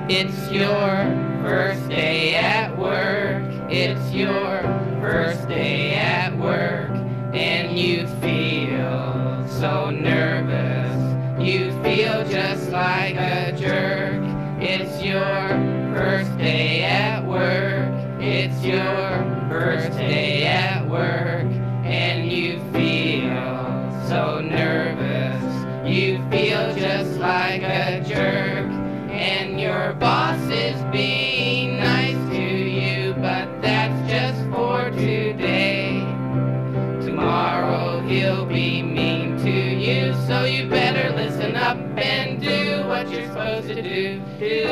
It's your first day at work. It's your first day at work. And you feel so nervous. You feel just like a jerk. It's your first day at work. It's your first day at work. And you feel so nervous. You feel just like a jerk. And your boss is being nice to you, but that's just for today. Tomorrow he'll be mean to you, so you better listen up and do what you're supposed to do.